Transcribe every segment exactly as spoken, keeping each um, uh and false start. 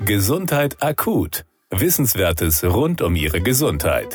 Gesundheit akut. Wissenswertes rund um Ihre Gesundheit.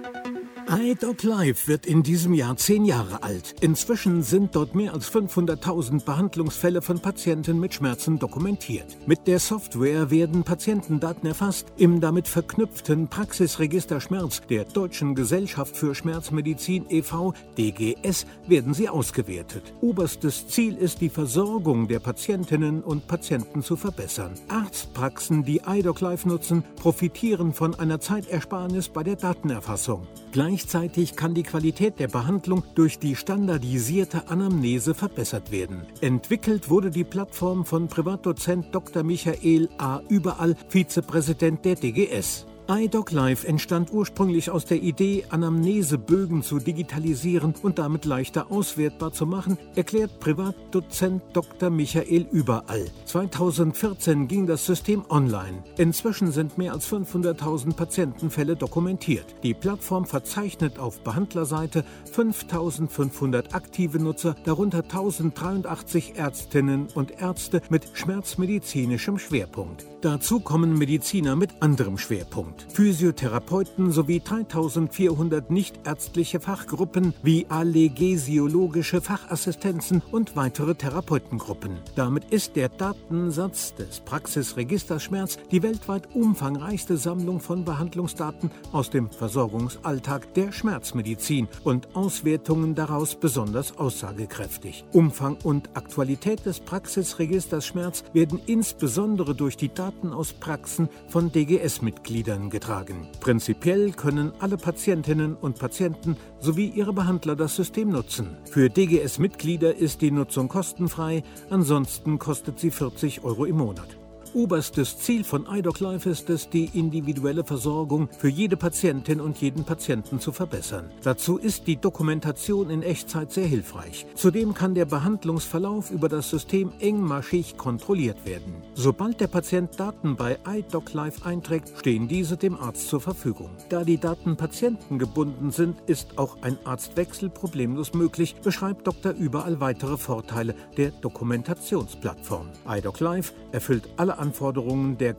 iDocLife wird in diesem Jahr zehn Jahre alt. Inzwischen sind dort mehr als fünfhunderttausend Behandlungsfälle von Patienten mit Schmerzen dokumentiert. Mit der Software werden Patientendaten erfasst. Im damit verknüpften Praxisregister Schmerz der Deutschen Gesellschaft für Schmerzmedizin e V D G S werden sie ausgewertet. Oberstes Ziel ist, die Versorgung der Patientinnen und Patienten zu verbessern. Arztpraxen, die iDocLife nutzen, profitieren von einer Zeitersparnis bei der Datenerfassung. Gleichzeitig kann die Qualität der Behandlung durch die standardisierte Anamnese verbessert werden. Entwickelt wurde die Plattform von Privatdozent Doktor Michael A. Überall, Vizepräsident der D G S. iDocLife entstand ursprünglich aus der Idee, Anamnesebögen zu digitalisieren und damit leichter auswertbar zu machen, erklärt Privatdozent Doktor Michael Überall. zweitausendvierzehn ging das System online. Inzwischen sind mehr als fünfhunderttausend Patientenfälle dokumentiert. Die Plattform verzeichnet auf Behandlerseite fünftausendfünfhundert aktive Nutzer, darunter tausenddreiundachtzig Ärztinnen und Ärzte mit schmerzmedizinischem Schwerpunkt. Dazu kommen Mediziner mit anderem Schwerpunkt. Physiotherapeuten sowie dreitausendvierhundert nichtärztliche Fachgruppen wie allergesiologische Fachassistenzen und weitere Therapeutengruppen. Damit ist der Datensatz des Praxisregisters Schmerz die weltweit umfangreichste Sammlung von Behandlungsdaten aus dem Versorgungsalltag der Schmerzmedizin und Auswertungen daraus besonders aussagekräftig. Umfang und Aktualität des Praxisregisters Schmerz werden insbesondere durch die Daten aus Praxen von D G S-Mitgliedern getragen. Prinzipiell können alle Patientinnen und Patienten sowie ihre Behandler das System nutzen. Für D G S-Mitglieder ist die Nutzung kostenfrei, ansonsten kostet sie vierzig Euro im Monat. Oberstes Ziel von iDocLife ist es, die individuelle Versorgung für jede Patientin und jeden Patienten zu verbessern. Dazu ist die Dokumentation in Echtzeit sehr hilfreich. Zudem kann der Behandlungsverlauf über das System engmaschig kontrolliert werden. Sobald der Patient Daten bei iDocLife einträgt, stehen diese dem Arzt zur Verfügung. Da die Daten patientengebunden sind, ist auch ein Arztwechsel problemlos möglich, beschreibt Doktor Überall weitere Vorteile der Dokumentationsplattform. iDocLife erfüllt alle Anforderungen der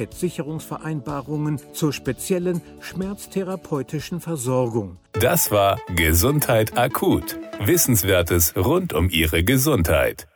Qualitätssicherungsvereinbarungen zur speziellen schmerztherapeutischen Versorgung. Das war Gesundheit akut. Wissenswertes rund um Ihre Gesundheit.